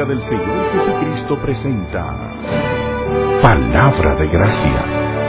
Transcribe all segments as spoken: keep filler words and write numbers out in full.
del Señor Jesucristo presenta Palabra de Gracia.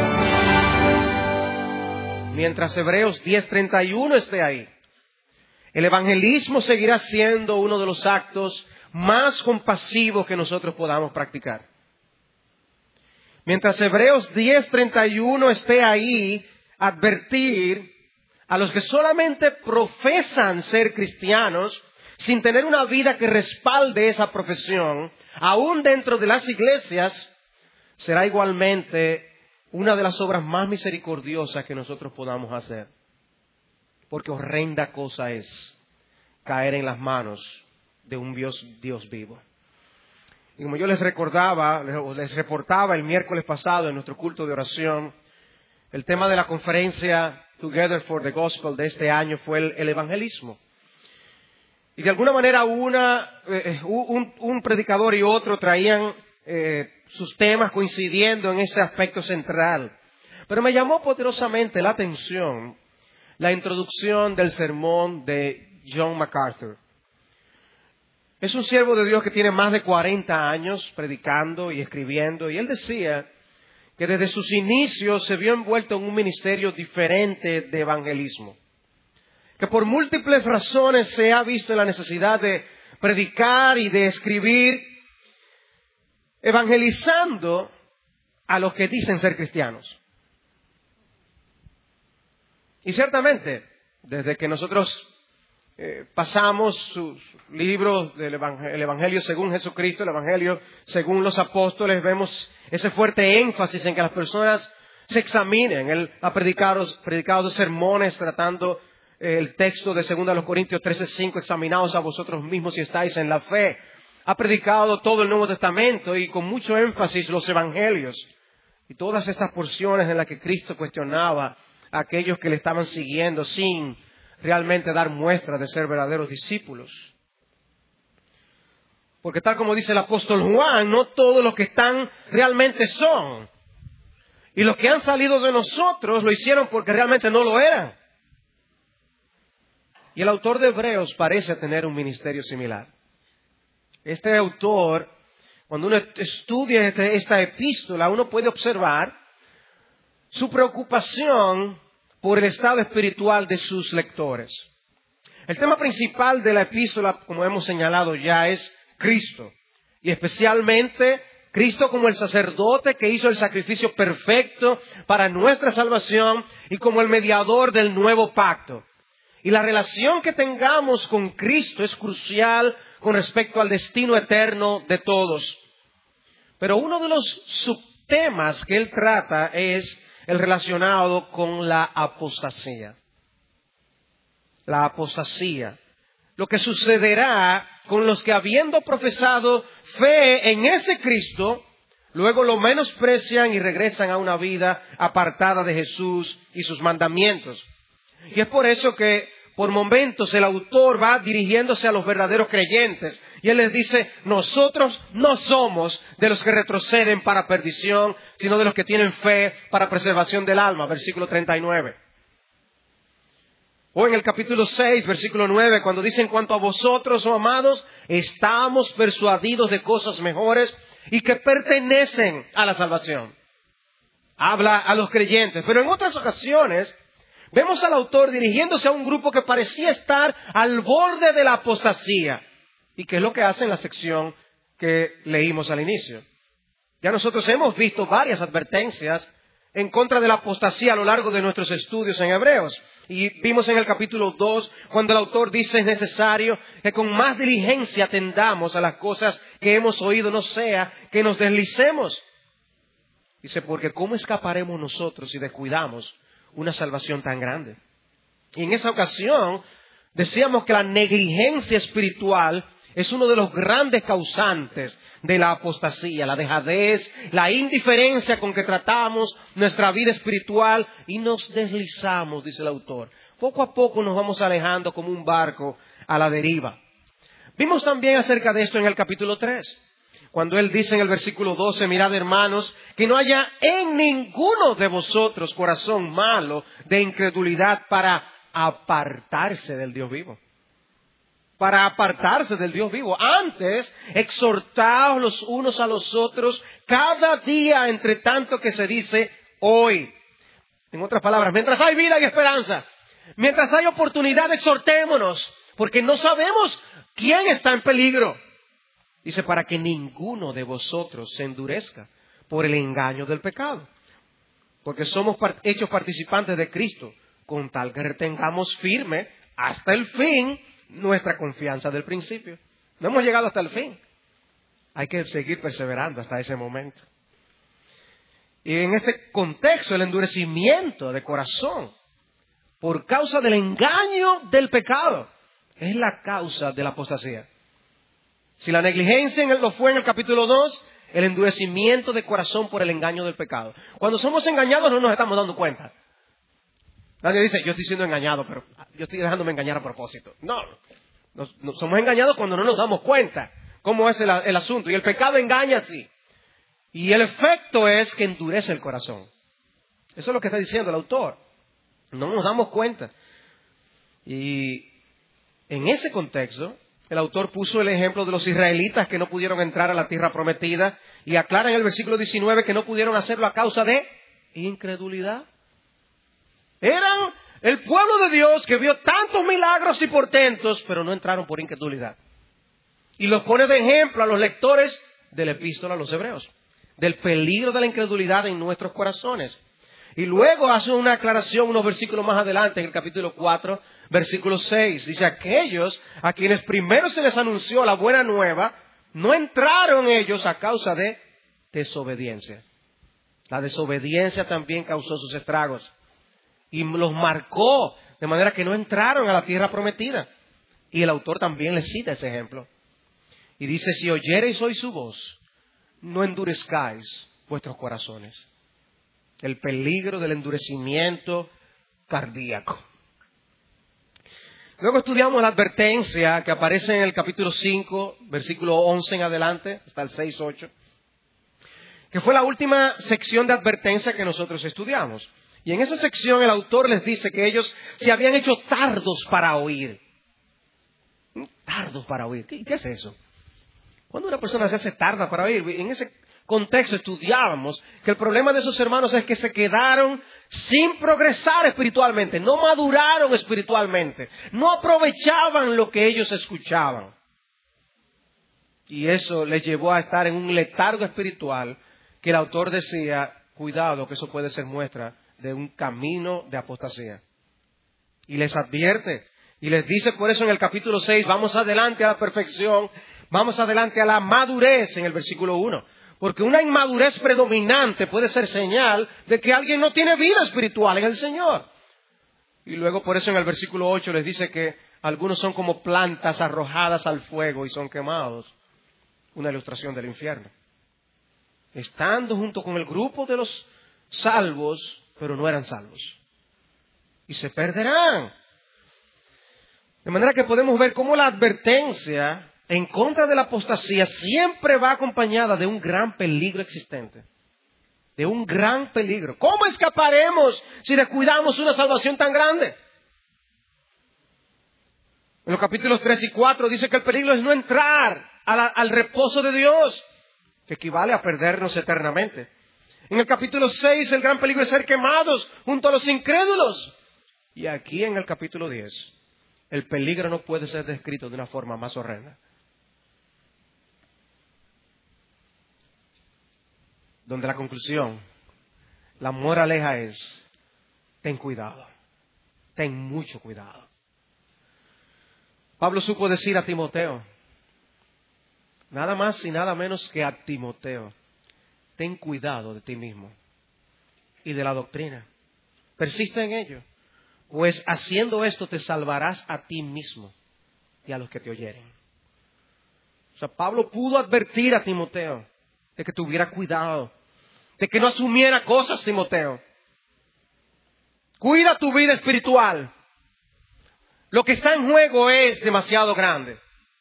Mientras Hebreos diez treinta y uno esté ahí, el evangelismo seguirá siendo uno de los actos más compasivos que nosotros podamos practicar. Mientras Hebreos diez treinta y uno esté ahí, advertir a los que solamente profesan ser cristianos sin tener una vida que respalde esa profesión, aún dentro de las iglesias, será igualmente una de las obras más misericordiosas que nosotros podamos hacer. Porque horrenda cosa es caer en las manos de un Dios, Dios vivo. Y como yo les recordaba, les reportaba el miércoles pasado en nuestro culto de oración, el tema de la conferencia Together for the Gospel de este año fue el, el evangelismo. Y de alguna manera una, eh, un, un predicador y otro traían eh, sus temas coincidiendo en ese aspecto central. Pero me llamó poderosamente la atención la introducción del sermón de John MacArthur. Es un siervo de Dios que tiene más de cuarenta años predicando y escribiendo, y él decía que desde sus inicios se vio envuelto en un ministerio diferente de evangelismo. Que por múltiples razones se ha visto en la necesidad de predicar y de escribir, evangelizando a los que dicen ser cristianos. Y ciertamente, desde que nosotros eh, pasamos sus libros del Evangelio, el Evangelio según Jesucristo, el Evangelio según los apóstoles, vemos ese fuerte énfasis en que las personas se examinen. Él ha predicado, predicado sermones tratando eh, el texto de segunda de Corintios trece cinco, examinaos a vosotros mismos si estáis en la fe. Ha predicado todo el Nuevo Testamento y con mucho énfasis los Evangelios. Y todas estas porciones en las que Cristo cuestionaba a aquellos que le estaban siguiendo sin realmente dar muestra de ser verdaderos discípulos. Porque tal como dice el apóstol Juan, no todos los que están realmente son. Y los que han salido de nosotros lo hicieron porque realmente no lo eran. Y el autor de Hebreos parece tener un ministerio similar. Este autor, cuando uno estudia este, esta epístola, uno puede observar su preocupación por el estado espiritual de sus lectores. El tema principal de la epístola, como hemos señalado ya, es Cristo. Y especialmente Cristo como el sacerdote que hizo el sacrificio perfecto para nuestra salvación y como el mediador del nuevo pacto. Y la relación que tengamos con Cristo es crucial con respecto al destino eterno de todos. Pero uno de los subtemas que él trata es el relacionado con la apostasía. La apostasía. Lo que sucederá con los que habiendo profesado fe en ese Cristo, luego lo menosprecian y regresan a una vida apartada de Jesús y sus mandamientos. Y es por eso que por momentos el autor va dirigiéndose a los verdaderos creyentes y él les dice, nosotros no somos de los que retroceden para perdición, sino de los que tienen fe para preservación del alma, versículo treinta y nueve. O en el capítulo seis, versículo nueve, cuando dice, en cuanto a vosotros, oh amados, estamos persuadidos de cosas mejores y que pertenecen a la salvación. Habla a los creyentes, pero en otras ocasiones vemos al autor dirigiéndose a un grupo que parecía estar al borde de la apostasía. ¿Y qué es lo que hace en la sección que leímos al inicio? Ya nosotros hemos visto varias advertencias en contra de la apostasía a lo largo de nuestros estudios en Hebreos. Y vimos en el capítulo dos, cuando el autor dice es necesario que con más diligencia atendamos a las cosas que hemos oído, no sea que nos deslicemos. Dice, porque ¿cómo escaparemos nosotros si descuidamos una salvación tan grande? Y en esa ocasión decíamos que la negligencia espiritual es uno de los grandes causantes de la apostasía, la dejadez, la indiferencia con que tratamos nuestra vida espiritual y nos deslizamos, dice el autor. Poco a poco nos vamos alejando como un barco a la deriva. Vimos también acerca de esto en el capítulo tres. Cuando él dice en el versículo doce, mirad hermanos, que no haya en ninguno de vosotros corazón malo de incredulidad para apartarse del Dios vivo. para apartarse del Dios vivo. Antes, exhortaos los unos a los otros cada día, entre tanto que se dice hoy. En otras palabras, mientras hay vida y esperanza, mientras hay oportunidad, exhortémonos, porque no sabemos quién está en peligro. Dice, para que ninguno de vosotros se endurezca por el engaño del pecado. Porque somos hechos participantes de Cristo, con tal que retengamos firme hasta el fin nuestra confianza del principio. No hemos llegado hasta el fin. Hay que seguir perseverando hasta ese momento. Y en este contexto, el endurecimiento de corazón, por causa del engaño del pecado, es la causa de la apostasía. Si la negligencia lo fue en el capítulo dos, el endurecimiento de corazón por el engaño del pecado. Cuando somos engañados no nos estamos dando cuenta. Nadie dice, yo estoy siendo engañado, pero yo estoy dejándome engañar a propósito. No, nos, nos, somos engañados cuando no nos damos cuenta cómo es el, el asunto. Y el pecado engaña así. Y el efecto es que endurece el corazón. Eso es lo que está diciendo el autor. No nos damos cuenta. Y en ese contexto, el autor puso el ejemplo de los israelitas que no pudieron entrar a la tierra prometida y aclara en el versículo diecinueve que no pudieron hacerlo a causa de incredulidad. Eran el pueblo de Dios que vio tantos milagros y portentos, pero no entraron por incredulidad. Y los pone de ejemplo a los lectores de la epístola a los hebreos, del peligro de la incredulidad en nuestros corazones. Y luego hace una aclaración unos versículos más adelante, en el capítulo cuatro, versículo seis. Dice, aquellos a quienes primero se les anunció la buena nueva, no entraron ellos a causa de desobediencia. La desobediencia también causó sus estragos. Y los marcó, de manera que no entraron a la tierra prometida. Y el autor también les cita ese ejemplo. Y dice, si oyereis hoy su voz, no endurezcáis vuestros corazones. El peligro del endurecimiento cardíaco. Luego estudiamos la advertencia que aparece en el capítulo cinco, versículo once en adelante, hasta el seis, ocho, que fue la última sección de advertencia que nosotros estudiamos. Y en esa sección el autor les dice que ellos se habían hecho tardos para oír. Tardos para oír. ¿Qué, qué es eso? Cuando una persona se hace tarda para oír, en ese contexto estudiábamos que el problema de esos hermanos es que se quedaron sin progresar espiritualmente, no maduraron espiritualmente, no aprovechaban lo que ellos escuchaban. Y eso les llevó a estar en un letargo espiritual que el autor decía, cuidado, que eso puede ser muestra de un camino de apostasía. Y les advierte, y les dice por eso en el capítulo seis, vamos adelante a la perfección, vamos adelante a la madurez en el versículo uno. Porque una inmadurez predominante puede ser señal de que alguien no tiene vida espiritual en el Señor. Y luego por eso en el versículo ocho les dice que algunos son como plantas arrojadas al fuego y son quemados. Una ilustración del infierno. Estando junto con el grupo de los salvos, pero no eran salvos. Y se perderán. De manera que podemos ver cómo la advertencia en contra de la apostasía siempre va acompañada de un gran peligro existente. De un gran peligro. ¿Cómo escaparemos si descuidamos una salvación tan grande? En los capítulos tres y cuatro dice que el peligro es no entrar a la, al reposo de Dios, que equivale a perdernos eternamente. En el capítulo seis el gran peligro es ser quemados junto a los incrédulos. Y aquí en el capítulo diez el peligro no puede ser descrito de una forma más horrenda. Donde la conclusión, la moraleja es, ten cuidado, ten mucho cuidado. Pablo supo decir a Timoteo, nada más y nada menos que a Timoteo, ten cuidado de ti mismo y de la doctrina. Persiste en ello, pues haciendo esto te salvarás a ti mismo y a los que te oyeren. O sea, Pablo pudo advertir a Timoteo de que tuviera cuidado, de que no asumiera cosas, Timoteo. Cuida tu vida espiritual. Lo que está en juego es demasiado grande.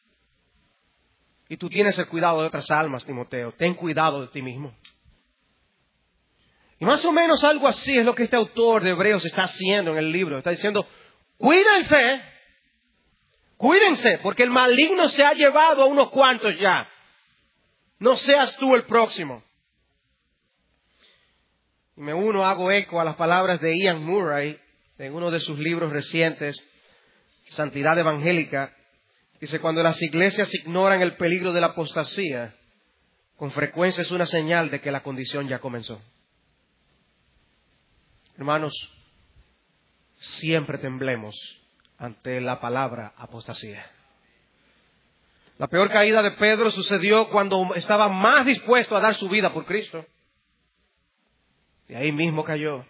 Y tú tienes el cuidado de otras almas, Timoteo. Ten cuidado de ti mismo. Y más o menos algo así es lo que este autor de Hebreos está haciendo en el libro. Está diciendo, cuídense. Cuídense, porque el maligno se ha llevado a unos cuantos ya. No seas tú el próximo. Y me uno, hago eco a las palabras de Ian Murray en uno de sus libros recientes, Santidad Evangélica. Dice, cuando las iglesias ignoran el peligro de la apostasía, con frecuencia es una señal de que la condición ya comenzó. Hermanos, siempre temblemos ante la palabra apostasía. La peor caída de Pedro sucedió cuando estaba más dispuesto a dar su vida por Cristo. Y ahí mismo cayó.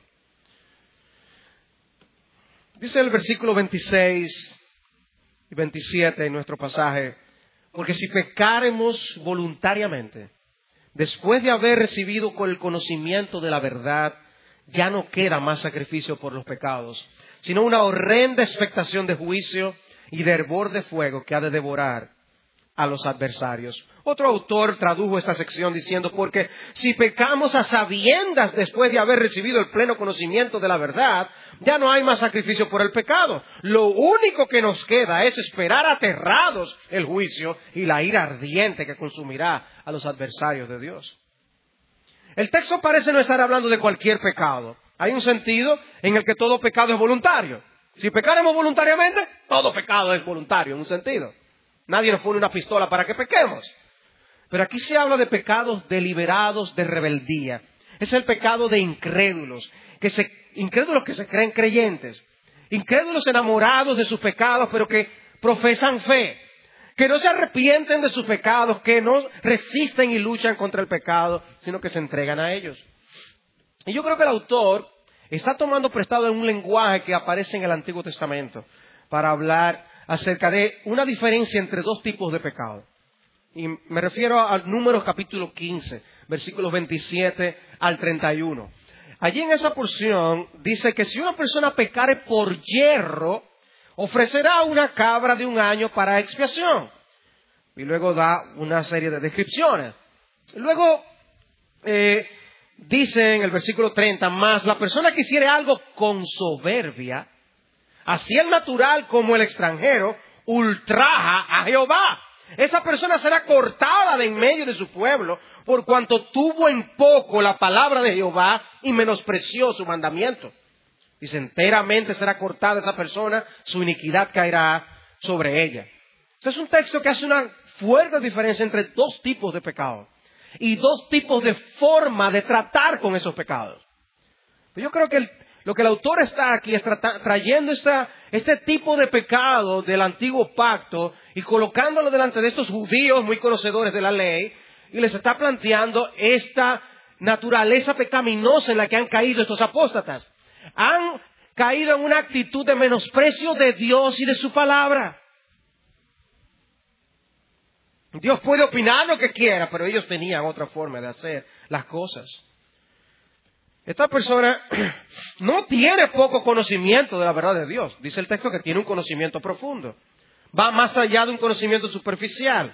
Dice el versículo veintiséis y veintisiete en nuestro pasaje, porque si pecáremos voluntariamente, después de haber recibido con el conocimiento de la verdad, ya no queda más sacrificio por los pecados, sino una horrenda expectación de juicio y de hervor de fuego que ha de devorar a los adversarios. Otro autor tradujo esta sección diciendo, porque si pecamos a sabiendas después de haber recibido el pleno conocimiento de la verdad, ya no hay más sacrificio por el pecado. Lo único que nos queda es esperar aterrados el juicio y la ira ardiente que consumirá a los adversarios de Dios. El texto parece no estar hablando de cualquier pecado. Hay un sentido en el que todo pecado es voluntario. Si pecaremos voluntariamente, todo pecado es voluntario en un sentido. Nadie nos pone una pistola para que pequemos. Pero aquí se habla de pecados deliberados de rebeldía. Es el pecado de incrédulos, que se, incrédulos que se creen creyentes. Incrédulos enamorados de sus pecados, pero que profesan fe. Que no se arrepienten de sus pecados, que no resisten y luchan contra el pecado, sino que se entregan a ellos. Y yo creo que el autor está tomando prestado un lenguaje que aparece en el Antiguo Testamento para hablar acerca de una diferencia entre dos tipos de pecado. Y me refiero al Números capítulo quince, versículos veintisiete al treinta y uno. Allí en esa porción dice que si una persona pecare por yerro, ofrecerá una cabra de un año para expiación. Y luego da una serie de descripciones. Luego eh, dice en el versículo treinta, más la persona que hiciere algo con soberbia, así el natural como el extranjero, ultraja a Jehová. Esa persona será cortada de en medio de su pueblo, por cuanto tuvo en poco la palabra de Jehová y menospreció su mandamiento. Dice, enteramente será cortada esa persona, su iniquidad caerá sobre ella. Este es un texto que hace una fuerte diferencia entre dos tipos de pecados y dos tipos de forma de tratar con esos pecados. Yo creo que el, lo que el autor está aquí es tra- trayendo esta, este tipo de pecado del antiguo pacto y colocándolo delante de estos judíos muy conocedores de la ley, y les está planteando esta naturaleza pecaminosa en la que han caído estos apóstatas. Han caído en una actitud de menosprecio de Dios y de su palabra. Dios puede opinar lo que quiera, pero ellos tenían otra forma de hacer las cosas. Esta persona no tiene poco conocimiento de la verdad de Dios. Dice el texto que tiene un conocimiento profundo. Va más allá de un conocimiento superficial.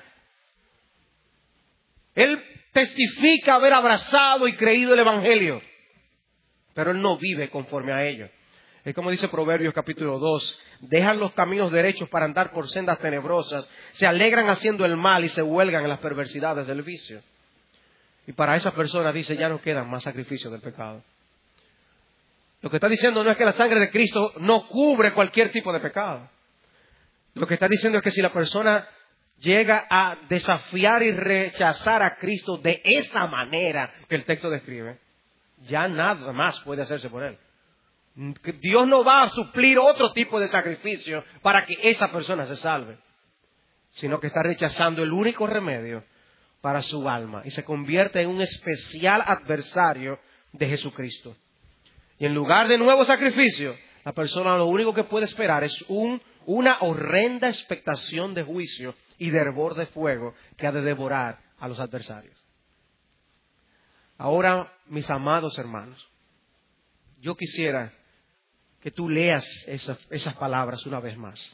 Él testifica haber abrazado y creído el Evangelio, pero él no vive conforme a ello. Es como dice Proverbios capítulo dos, dejan los caminos derechos para andar por sendas tenebrosas, se alegran haciendo el mal y se huelgan en las perversidades del vicio. Y para esa persona dice, ya no quedan más sacrificios del pecado. Lo que está diciendo no es que la sangre de Cristo no cubre cualquier tipo de pecado. Lo que está diciendo es que si la persona llega a desafiar y rechazar a Cristo de esta manera que el texto describe, ya nada más puede hacerse por él. Dios no va a suplir otro tipo de sacrificio para que esa persona se salve, sino que está rechazando el único remedio para su alma y se convierte en un especial adversario de Jesucristo. Y en lugar de nuevo sacrificio, la persona lo único que puede esperar es un, una horrenda expectación de juicio y de hervor de fuego que ha de devorar a los adversarios. Ahora, mis amados hermanos, yo quisiera que tú leas esas, esas palabras una vez más.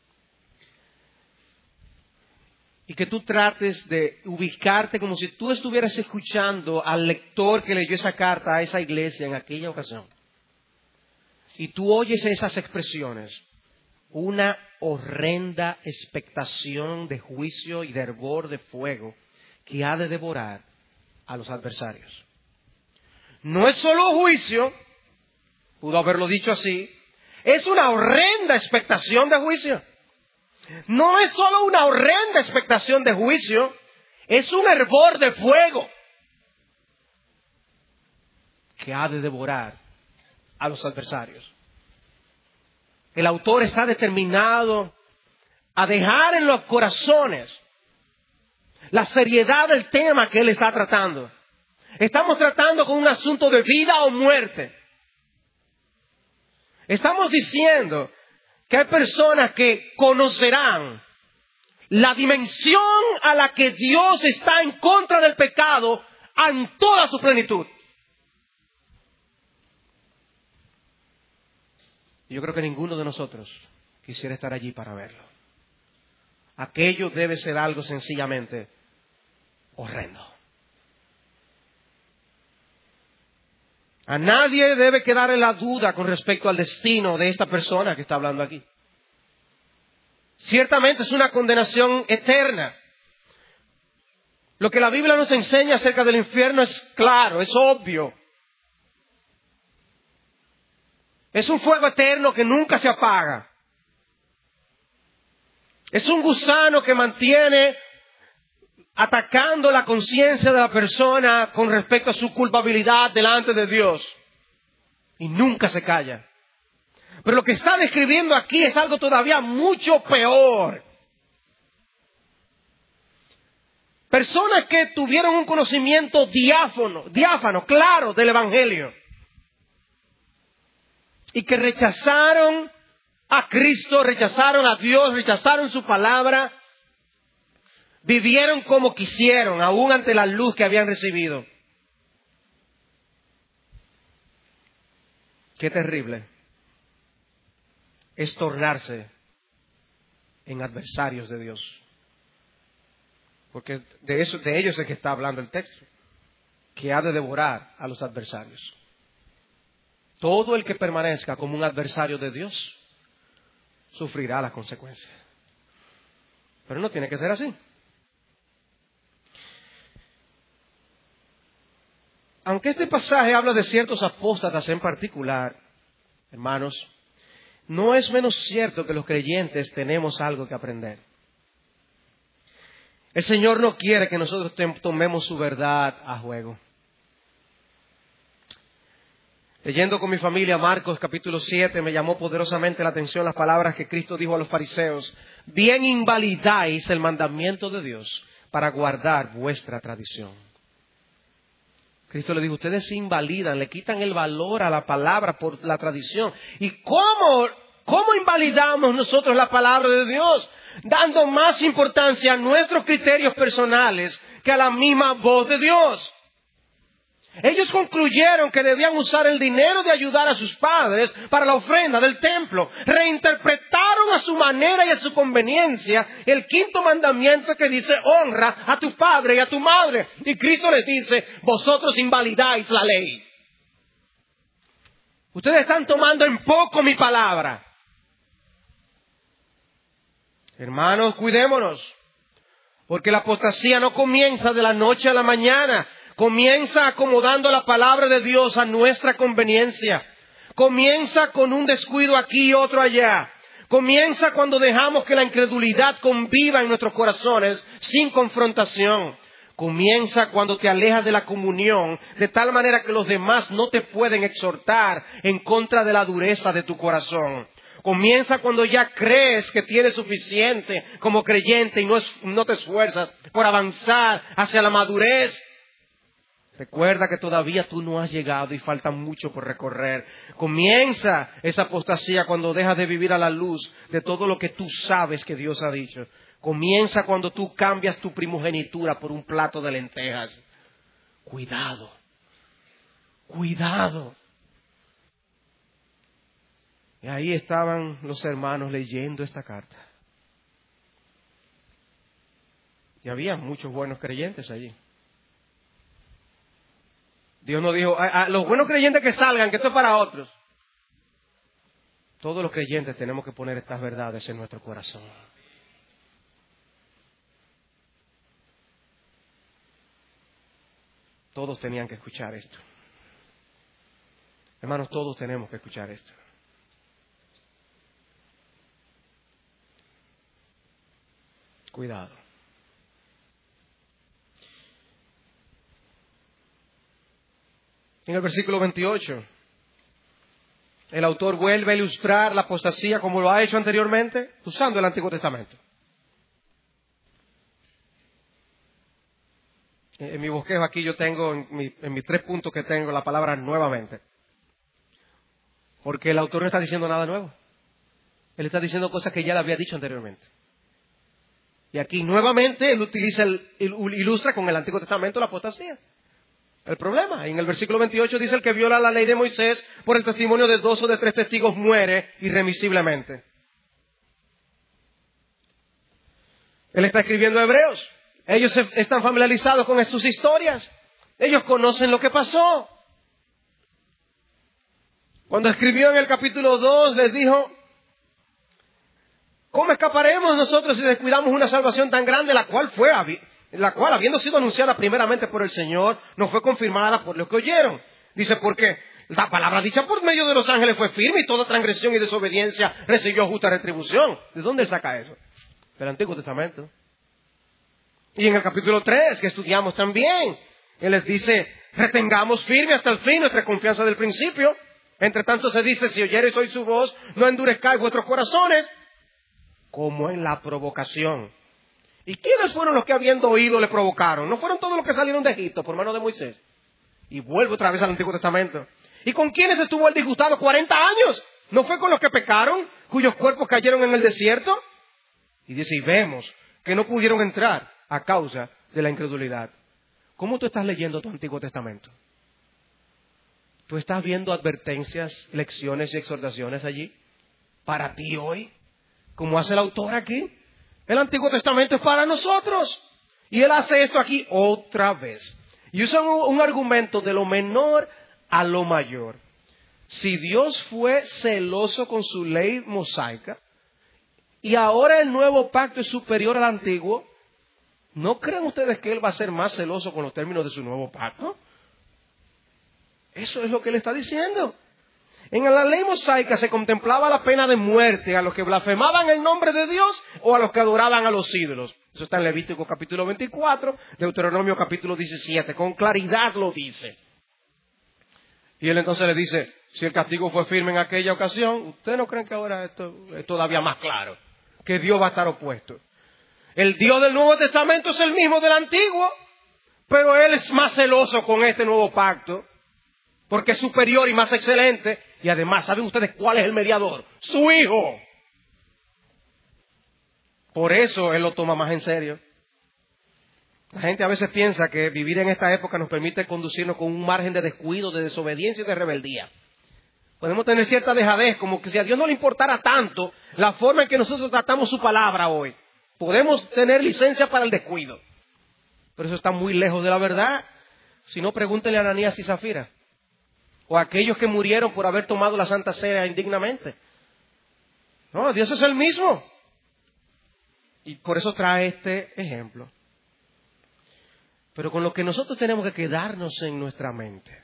Y que tú trates de ubicarte como si tú estuvieras escuchando al lector que leyó esa carta a esa iglesia en aquella ocasión. Y tú oyes esas expresiones. una horrenda expectación de juicio y de hervor de fuego que ha de devorar a los adversarios. No es solo juicio, pudo haberlo dicho así, es una horrenda expectación de juicio. No es solo una horrenda expectación de juicio, es un hervor de fuego que ha de devorar a los adversarios. El autor está determinado a dejar en los corazones la seriedad del tema que él está tratando. Estamos tratando con un asunto de vida o muerte. Estamos diciendo que hay personas que conocerán la dimensión a la que Dios está en contra del pecado en toda su plenitud. Yo creo que ninguno de nosotros quisiera estar allí para verlo. Aquello debe ser algo sencillamente horrendo. A nadie debe quedar en la duda con respecto al destino de esta persona que está hablando aquí. Ciertamente es una condenación eterna. Lo que la Biblia nos enseña acerca del infierno es claro, es obvio. Es un fuego eterno que nunca se apaga. Es un gusano que mantiene atacando la conciencia de la persona con respecto a su culpabilidad delante de Dios. Y nunca se calla. Pero lo que está describiendo aquí es algo todavía mucho peor. Personas que tuvieron un conocimiento diáfano, diáfano, claro, del Evangelio. Y que rechazaron a Cristo, rechazaron a Dios, rechazaron su palabra. Vivieron como quisieron, aún ante la luz que habían recibido. Qué terrible es tornarse en adversarios de Dios. Porque de eso, de ellos es que está hablando el texto, que ha de devorar a los adversarios. Todo el que permanezca como un adversario de Dios sufrirá las consecuencias. Pero no tiene que ser así. Aunque este pasaje habla de ciertos apóstatas en particular, hermanos, no es menos cierto que los creyentes tenemos algo que aprender. El Señor no quiere que nosotros tomemos su verdad a juego. Leyendo con mi familia Marcos capítulo siete, me llamó poderosamente la atención las palabras que Cristo dijo a los fariseos. Bien invalidáis el mandamiento de Dios para guardar vuestra tradición. Cristo le dijo, ustedes se invalidan, le quitan el valor a la palabra por la tradición. ¿Y cómo, cómo invalidamos nosotros la palabra de Dios? Dando más importancia a nuestros criterios personales que a la misma voz de Dios. Ellos concluyeron que debían usar el dinero de ayudar a sus padres para la ofrenda del templo. Reinterpretaron a su manera y a su conveniencia el quinto mandamiento que dice honra a tu padre y a tu madre. Y Cristo les dice, vosotros invalidáis la ley. Ustedes están tomando en poco mi palabra. Hermanos, cuidémonos. Porque la apostasía no comienza de la noche a la mañana. Comienza acomodando la palabra de Dios a nuestra conveniencia. Comienza con un descuido aquí y otro allá. Comienza cuando dejamos que la incredulidad conviva en nuestros corazones sin confrontación. Comienza cuando te alejas de la comunión de tal manera que los demás no te pueden exhortar en contra de la dureza de tu corazón. Comienza cuando ya crees que tienes suficiente como creyente y no, es, no te esfuerzas por avanzar hacia la madurez. Recuerda que todavía tú no has llegado y falta mucho por recorrer. Comienza esa apostasía cuando dejas de vivir a la luz de todo lo que tú sabes que Dios ha dicho. Comienza cuando tú cambias tu primogenitura por un plato de lentejas. Cuidado, cuidado. Y ahí estaban los hermanos leyendo esta carta. Y había muchos buenos creyentes allí. Dios no dijo, a, a los buenos creyentes que salgan, que esto es para otros. Todos los creyentes tenemos que poner estas verdades en nuestro corazón. Todos tenían que escuchar esto. Hermanos, todos tenemos que escuchar esto. Cuidado. En el versículo veintiocho, el autor vuelve a ilustrar la apostasía como lo ha hecho anteriormente, usando el Antiguo Testamento. En mi bosquejo aquí yo tengo, en, mi, en mis tres puntos que tengo, la palabra nuevamente. Porque el autor no está diciendo nada nuevo. Él está diciendo cosas que ya le había dicho anteriormente. Y aquí nuevamente él utiliza, el, ilustra con el Antiguo Testamento la apostasía. El problema, en el versículo veintiocho dice: el que viola la ley de Moisés por el testimonio de dos o de tres testigos muere irremisiblemente. Él está escribiendo a Hebreos. Ellos están familiarizados con sus historias. Ellos conocen lo que pasó. Cuando escribió en el capítulo dos, les dijo: ¿cómo escaparemos nosotros si descuidamos una salvación tan grande, la cual fue, la cual habiendo sido anunciada primeramente por el Señor, no fue confirmada por los que oyeron? Dice, porque la palabra dicha por medio de los ángeles fue firme y toda transgresión y desobediencia recibió justa retribución. ¿De dónde él saca eso? Del Antiguo Testamento. Y en el capítulo tres, que estudiamos también, él les dice: retengamos firme hasta el fin nuestra confianza del principio. Entre tanto se dice: si oyereis hoy su voz, no endurezcáis vuestros corazones, como en la provocación. ¿Y quiénes fueron los que habiendo oído le provocaron? ¿No fueron todos los que salieron de Egipto por mano de Moisés? Y vuelvo otra vez al Antiguo Testamento. ¿Y con quiénes estuvo el disgustado cuarenta años? ¿No fue con los que pecaron, cuyos cuerpos cayeron en el desierto? Y dice, y vemos que no pudieron entrar a causa de la incredulidad. ¿Cómo tú estás leyendo tu Antiguo Testamento? ¿Tú estás viendo advertencias, lecciones y exhortaciones allí para ti hoy? Como hace el autor aquí. El Antiguo Testamento es para nosotros. Y él hace esto aquí otra vez. Y usa un, un argumento de lo menor a lo mayor. Si Dios fue celoso con su ley mosaica y ahora el nuevo pacto es superior al antiguo, ¿no creen ustedes que él va a ser más celoso con los términos de su nuevo pacto? Eso es lo que él está diciendo. En la ley mosaica se contemplaba la pena de muerte a los que blasfemaban el nombre de Dios o a los que adoraban a los ídolos. Eso está en Levítico capítulo veinticuatro, Deuteronomio capítulo diecisiete. Con claridad lo dice. Y él entonces le dice, si el castigo fue firme en aquella ocasión, ¿ustedes no creen que ahora esto es todavía más claro? Que Dios va a estar opuesto. El Dios del Nuevo Testamento es el mismo del Antiguo, pero Él es más celoso con este nuevo pacto, porque es superior y más excelente. Y además, ¿saben ustedes cuál es el mediador? ¡Su Hijo! Por eso Él lo toma más en serio. La gente a veces piensa que vivir en esta época nos permite conducirnos con un margen de descuido, de desobediencia y de rebeldía. Podemos tener cierta dejadez, como que si a Dios no le importara tanto la forma en que nosotros tratamos su palabra hoy. Podemos tener licencia para el descuido. Pero eso está muy lejos de la verdad. Si no, pregúntenle a Ananías y Zafira. O a aquellos que murieron por haber tomado la Santa Cena indignamente. No, Dios es el mismo. Y por eso trae este ejemplo. Pero con lo que nosotros tenemos que quedarnos en nuestra mente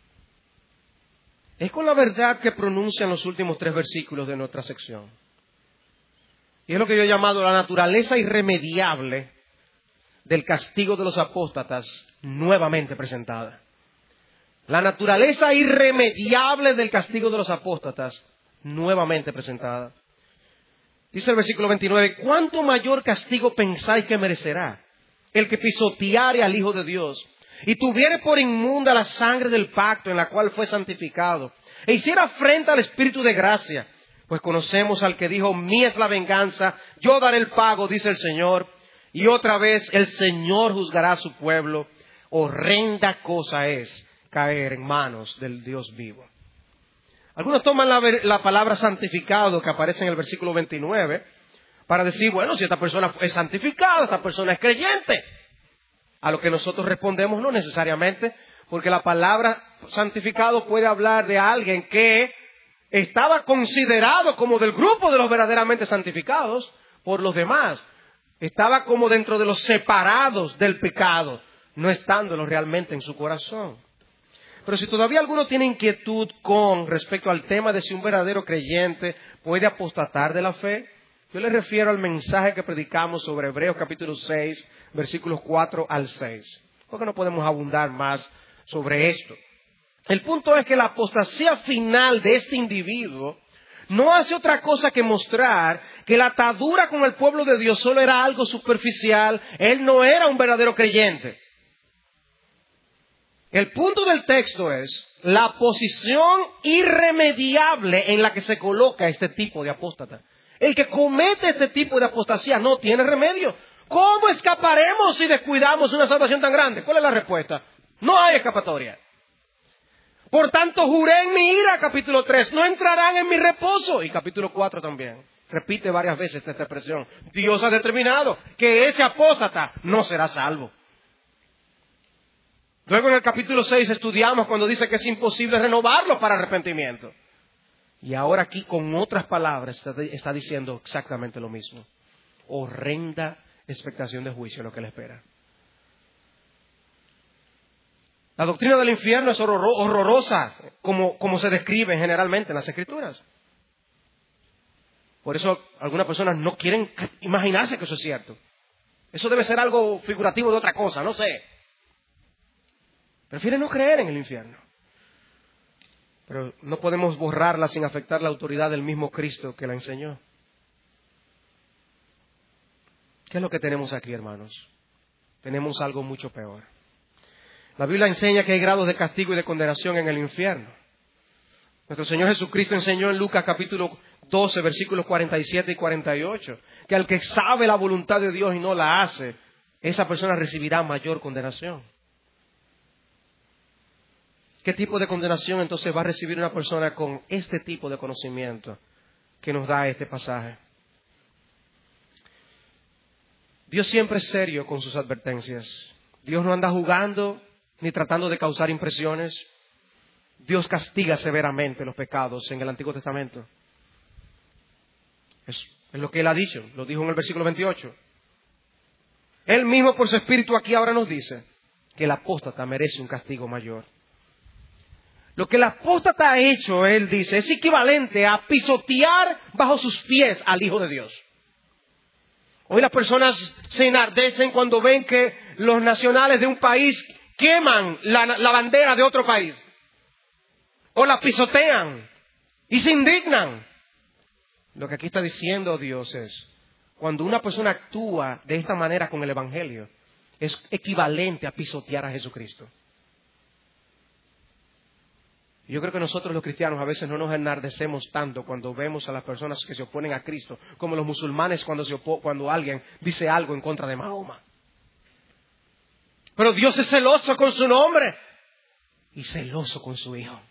es con la verdad que pronuncian los últimos tres versículos de nuestra sección. Y es lo que yo he llamado la naturaleza irremediable del castigo de los apóstatas nuevamente presentada. La naturaleza irremediable del castigo de los apóstatas nuevamente presentada. Dice el versículo veintinueve, ¿cuánto mayor castigo pensáis que merecerá el que pisoteare al Hijo de Dios y tuviere por inmunda la sangre del pacto en la cual fue santificado e hiciera afrenta al Espíritu de gracia? Pues conocemos al que dijo, mía es la venganza, yo daré el pago, dice el Señor. Y otra vez el Señor juzgará a su pueblo. Horrenda cosa es caer en manos del Dios vivo. Algunos toman la, la palabra santificado que aparece en el versículo veintinueve para decir, bueno, si esta persona es santificada, esta persona es creyente. A lo que nosotros respondemos, no necesariamente, porque la palabra santificado puede hablar de alguien que estaba considerado como del grupo de los verdaderamente santificados por los demás. Estaba como dentro de los separados del pecado, no estándolo realmente en su corazón. Pero si todavía alguno tiene inquietud con respecto al tema de si un verdadero creyente puede apostatar de la fe, yo le refiero al mensaje que predicamos sobre Hebreos capítulo seis, versículos cuatro al seis. Porque no podemos abundar más sobre esto. El punto es que la apostasía final de este individuo no hace otra cosa que mostrar que la atadura con el pueblo de Dios solo era algo superficial. Él no era un verdadero creyente. El punto del texto es la posición irremediable en la que se coloca este tipo de apóstata. El que comete este tipo de apostasía no tiene remedio. ¿Cómo escaparemos si descuidamos una salvación tan grande? ¿Cuál es la respuesta? No hay escapatoria. Por tanto, juré en mi ira, capítulo tres, no entrarán en mi reposo. Y capítulo cuatro también. Repite varias veces esta expresión. Dios ha determinado que ese apóstata no será salvo. Luego en el capítulo seis estudiamos cuando dice que es imposible renovarlo para arrepentimiento. Y ahora aquí con otras palabras está, está diciendo exactamente lo mismo. Horrenda expectación de juicio lo que le espera. La doctrina del infierno es horrorosa, como, como se describe generalmente en las Escrituras. Por eso algunas personas no quieren imaginarse que eso es cierto. Eso debe ser algo figurativo de otra cosa, no sé. Prefieren no creer en el infierno. Pero no podemos borrarla sin afectar la autoridad del mismo Cristo que la enseñó. ¿Qué es lo que tenemos aquí, hermanos? Tenemos algo mucho peor. La Biblia enseña que hay grados de castigo y de condenación en el infierno. Nuestro Señor Jesucristo enseñó en Lucas capítulo doce, versículos cuarenta y siete y cuarenta y ocho, que al que sabe la voluntad de Dios y no la hace, esa persona recibirá mayor condenación. ¿Qué tipo de condenación entonces va a recibir una persona con este tipo de conocimiento que nos da este pasaje? Dios siempre es serio con sus advertencias. Dios no anda jugando ni tratando de causar impresiones. Dios castiga severamente los pecados en el Antiguo Testamento. Es, es lo que Él ha dicho, lo dijo en el versículo veintiocho. Él mismo por su Espíritu aquí ahora nos dice que el apóstata merece un castigo mayor. Lo que el apóstata ha hecho, él dice, es equivalente a pisotear bajo sus pies al Hijo de Dios. Hoy las personas se enardecen cuando ven que los nacionales de un país queman la, la bandera de otro país. O la pisotean y se indignan. Lo que aquí está diciendo Dios es, cuando una persona actúa de esta manera con el Evangelio, es equivalente a pisotear a Jesucristo. Yo creo que nosotros los cristianos a veces no nos enardecemos tanto cuando vemos a las personas que se oponen a Cristo, como los musulmanes cuando, se opo- cuando alguien dice algo en contra de Mahoma. Pero Dios es celoso con su nombre y celoso con su Hijo.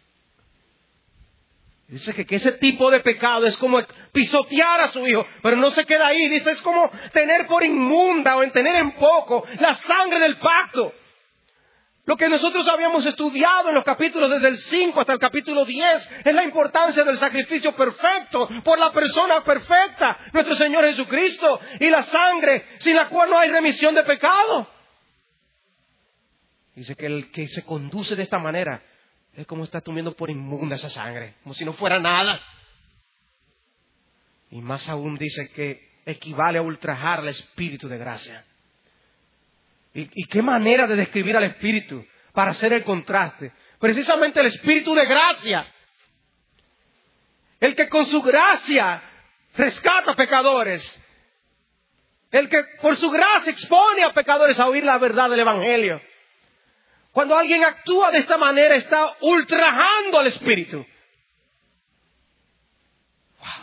Dice que, que ese tipo de pecado es como pisotear a su Hijo, pero no se queda ahí. Dice, es como tener por inmunda o en tener en poco la sangre del pacto. Lo que nosotros habíamos estudiado en los capítulos desde el cinco hasta el capítulo diez es la importancia del sacrificio perfecto por la persona perfecta, nuestro Señor Jesucristo, y la sangre sin la cual no hay remisión de pecado. Dice que el que se conduce de esta manera es como está tomando por inmunda esa sangre, como si no fuera nada. Y más aún dice que equivale a ultrajar al Espíritu de gracia. ¿Y, y qué manera de describir al Espíritu para hacer el contraste? Precisamente el Espíritu de gracia. El que con su gracia rescata a pecadores. El que por su gracia expone a pecadores a oír la verdad del Evangelio. Cuando alguien actúa de esta manera está ultrajando al Espíritu. Wow.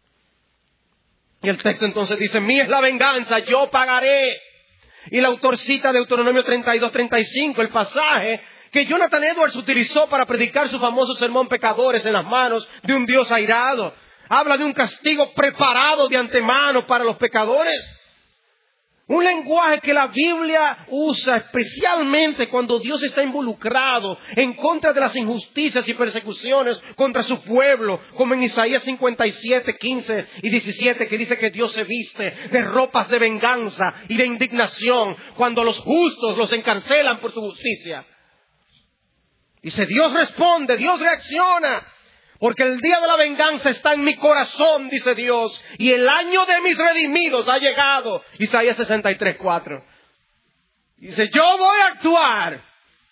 Y el texto entonces dice, mía es la venganza, yo pagaré. Y el autor cita Deuteronomio treinta y dos, treinta y cinco, el pasaje que Jonathan Edwards utilizó para predicar su famoso sermón Pecadores en las manos de un Dios airado. Habla de un castigo preparado de antemano para los pecadores. Un lenguaje que la Biblia usa especialmente cuando Dios está involucrado en contra de las injusticias y persecuciones contra su pueblo, como en Isaías cincuenta y siete, quince y diecisiete, que dice que Dios se viste de ropas de venganza y de indignación cuando los justos los encarcelan por su justicia. Dice, Dios responde, Dios reacciona. Porque el día de la venganza está en mi corazón, dice Dios. Y el año de mis redimidos ha llegado. Isaías sesenta y tres, cuatro. Dice, yo voy a actuar.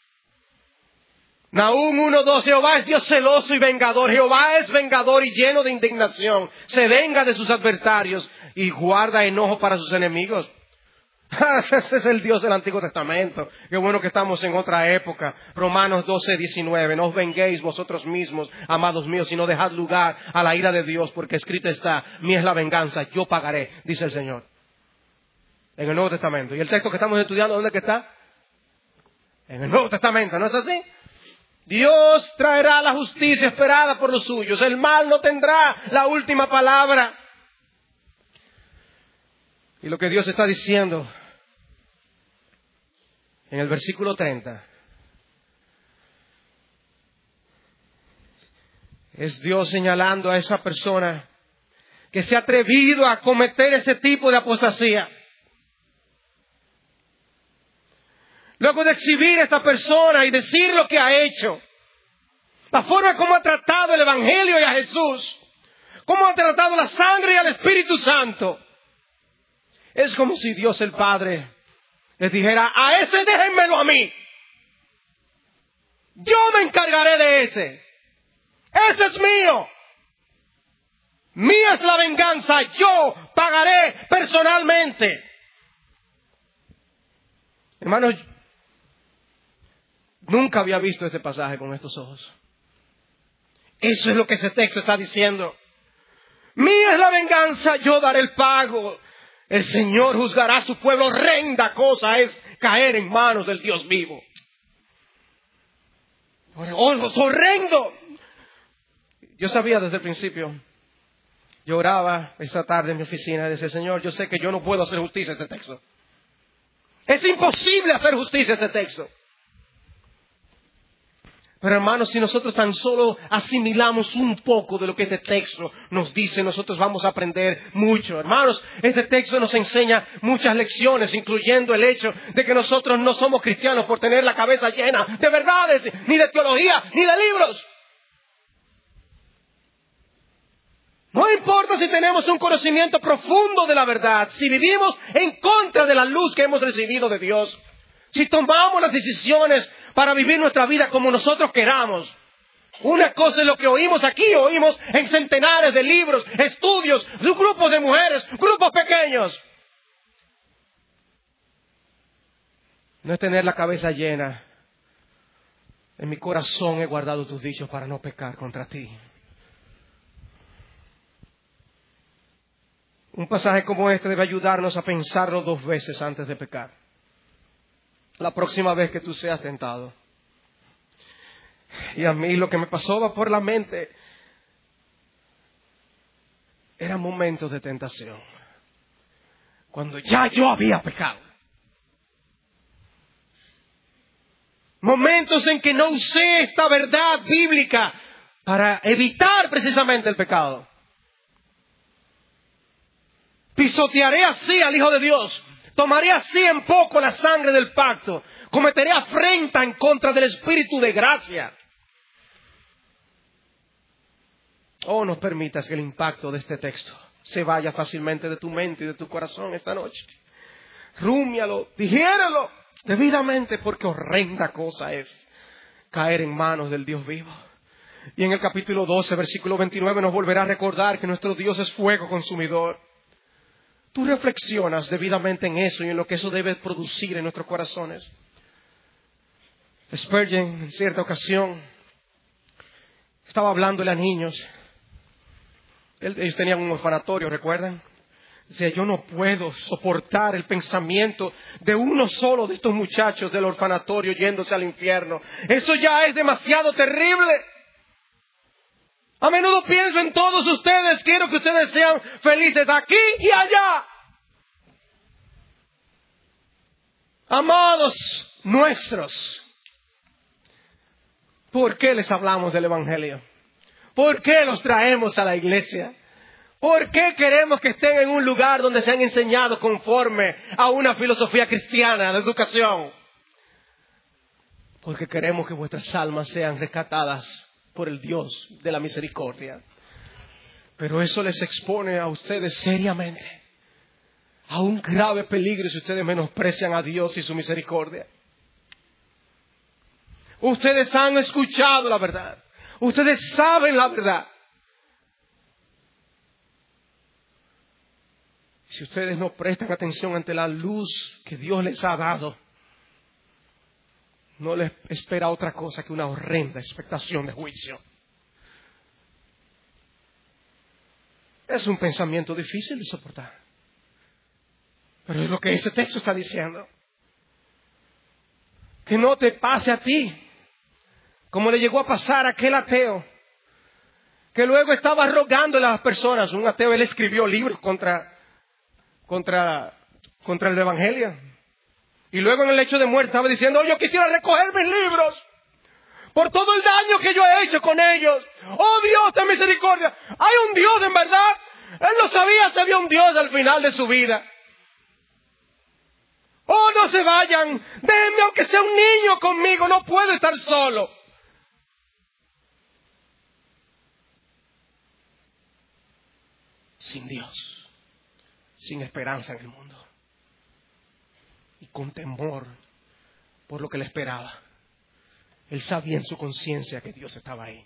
Nahum uno, dos. Jehová es Dios celoso y vengador. Jehová es vengador y lleno de indignación. Se venga de sus adversarios y guarda enojo para sus enemigos. Ese es el Dios del Antiguo Testamento. Qué bueno que estamos en otra época. Romanos doce, diecinueve. No os venguéis vosotros mismos, amados míos, sino dejad lugar a la ira de Dios, porque escrito está, mía es la venganza, yo pagaré, dice el Señor. En el Nuevo Testamento. ¿Y el texto que estamos estudiando, dónde que está? En el Nuevo Testamento, ¿no es así? Dios traerá la justicia esperada por los suyos. El mal no tendrá la última palabra. Y lo que Dios está diciendo en el versículo treinta es Dios señalando a esa persona que se ha atrevido a cometer ese tipo de apostasía. Luego de exhibir a esta persona y decir lo que ha hecho, la forma como ha tratado el Evangelio y a Jesús, cómo ha tratado la sangre y al Espíritu Santo, es como si Dios el Padre les dijera, a ese déjenmelo a mí. Yo me encargaré de ese. Ese es mío. Mía es la venganza. Yo pagaré personalmente. Hermanos, nunca había visto este pasaje con estos ojos. Eso es lo que ese texto está diciendo. Mía es la venganza, yo daré el pago. El Señor juzgará a su pueblo. Horrenda cosa es caer en manos del Dios vivo. Horrendo. Yo sabía desde el principio. Yo oraba esta tarde en mi oficina y decía, Señor, yo sé que yo no puedo hacer justicia a este texto. Es imposible hacer justicia a este texto. Pero hermanos, si nosotros tan solo asimilamos un poco de lo que este texto nos dice, nosotros vamos a aprender mucho. Hermanos, este texto nos enseña muchas lecciones, incluyendo el hecho de que nosotros no somos cristianos por tener la cabeza llena de verdades, ni de teología, ni de libros. No importa si tenemos un conocimiento profundo de la verdad, si vivimos en contra de la luz que hemos recibido de Dios, si tomamos las decisiones para vivir nuestra vida como nosotros queramos. Una cosa es lo que oímos aquí, oímos en centenares de libros, estudios, grupos de mujeres, grupos pequeños. No es tener la cabeza llena. En mi corazón he guardado tus dichos para no pecar contra ti. Un pasaje como este debe ayudarnos a pensarlo dos veces antes de pecar. La próxima vez que tú seas tentado. Y a mí lo que me pasó por la mente eran momentos de tentación. Cuando ya yo había pecado. Momentos en que no usé esta verdad bíblica para evitar precisamente el pecado. Pisotearé así al Hijo de Dios. Tomaré así en poco la sangre del pacto. Cometeré afrenta en contra del Espíritu de gracia. Oh, no permitas que el impacto de este texto se vaya fácilmente de tu mente y de tu corazón esta noche. Rúmialo, digiéralo debidamente, porque horrenda cosa es caer en manos del Dios vivo. Y en el capítulo doce, versículo veintinueve, nos volverá a recordar que nuestro Dios es fuego consumidor. Tú reflexionas debidamente en eso y en lo que eso debe producir en nuestros corazones. Spurgeon, en cierta ocasión, estaba hablándole a niños. Ellos tenían un orfanatorio, ¿recuerdan? Decía, yo no puedo soportar el pensamiento de uno solo de estos muchachos del orfanatorio yéndose al infierno. Eso ya es demasiado terrible. A menudo pienso en todos ustedes. Quiero que ustedes sean felices aquí y allá. Amados nuestros, ¿por qué les hablamos del Evangelio? ¿Por qué los traemos a la iglesia? ¿Por qué queremos que estén en un lugar donde se han enseñado conforme a una filosofía cristiana de educación? Porque queremos que vuestras almas sean rescatadas por el Dios de la misericordia. Pero eso les expone a ustedes seriamente a un grave peligro si ustedes menosprecian a Dios y su misericordia. Ustedes han escuchado la verdad. Ustedes saben la verdad. Si ustedes no prestan atención ante la luz que Dios les ha dado, no les espera otra cosa que una horrenda expectación de juicio. Es un pensamiento difícil de soportar. Pero es lo que ese texto está diciendo. Que no te pase a ti, como le llegó a pasar a aquel ateo, que luego estaba rogándole a las personas. Un ateo, él escribió libros contra, contra, contra el Evangelio. Y luego en el lecho de muerte estaba diciendo, oh, yo quisiera recoger mis libros por todo el daño que yo he hecho con ellos. Oh, Dios de misericordia. Hay un Dios en verdad. Él no sabía si había un Dios al final de su vida. Oh, no se vayan. Déjenme aunque sea un niño conmigo. No puedo estar solo. Sin Dios. Sin esperanza en el mundo. Y con temor por lo que le esperaba. Él sabía en su conciencia que Dios estaba ahí.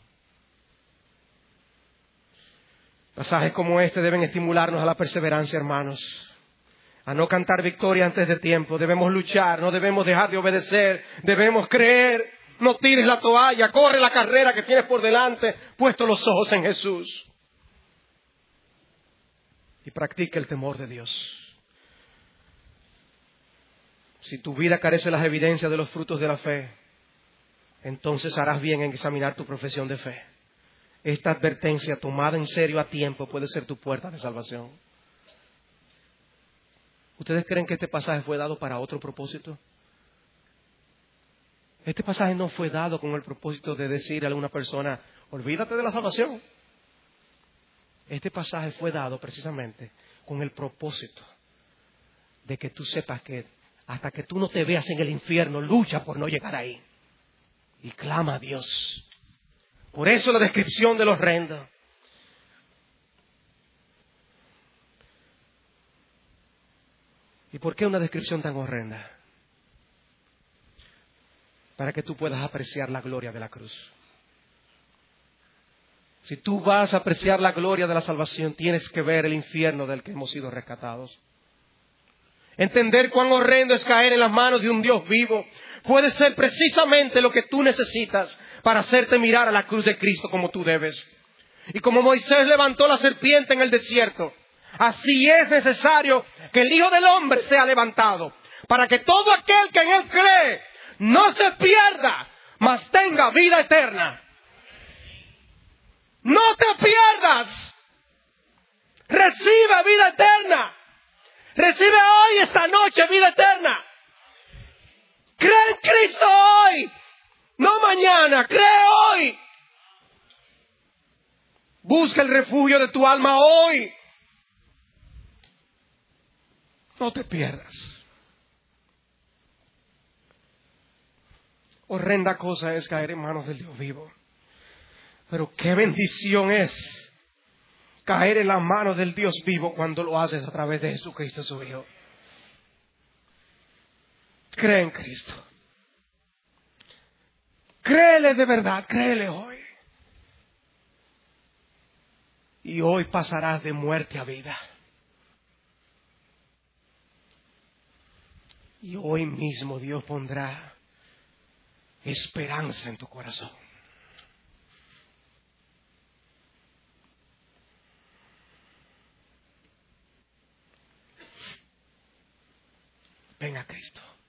Pasajes como este deben estimularnos a la perseverancia, hermanos. A no cantar victoria antes de tiempo. Debemos luchar, no debemos dejar de obedecer. Debemos creer. No tires la toalla, corre la carrera que tienes por delante, puesto los ojos en Jesús. Y practica el temor de Dios. Si tu vida carece de las evidencias de los frutos de la fe, entonces harás bien en examinar tu profesión de fe. Esta advertencia tomada en serio a tiempo puede ser tu puerta de salvación. ¿Ustedes creen que este pasaje fue dado para otro propósito? Este pasaje no fue dado con el propósito de decir a alguna persona, olvídate de la salvación. Este pasaje fue dado precisamente con el propósito de que tú sepas que hasta que tú no te veas en el infierno, lucha por no llegar ahí. Y clama a Dios. Por eso la descripción de los horrendo. ¿Y por qué una descripción tan horrenda? Para que tú puedas apreciar la gloria de la cruz. Si tú vas a apreciar la gloria de la salvación, tienes que ver el infierno del que hemos sido rescatados. Entender cuán horrendo es caer en las manos de un Dios vivo puede ser precisamente lo que tú necesitas para hacerte mirar a la cruz de Cristo como tú debes. Y como Moisés levantó la serpiente en el desierto, así es necesario que el Hijo del Hombre sea levantado, para que todo aquel que en Él cree no se pierda, mas tenga vida eterna. No te pierdas. Recibe vida eterna. Recibe hoy, esta noche, vida eterna. Cree en Cristo hoy. No mañana, cree hoy. Busca el refugio de tu alma hoy. No te pierdas. Horrenda cosa es caer en manos del Dios vivo. Pero qué bendición es caer en las manos del Dios vivo cuando lo haces a través de Jesucristo su Hijo. Cree en Cristo. Créele de verdad, créele hoy. Y hoy pasarás de muerte a vida. Y hoy mismo Dios pondrá esperanza en tu corazón. Ven a Cristo.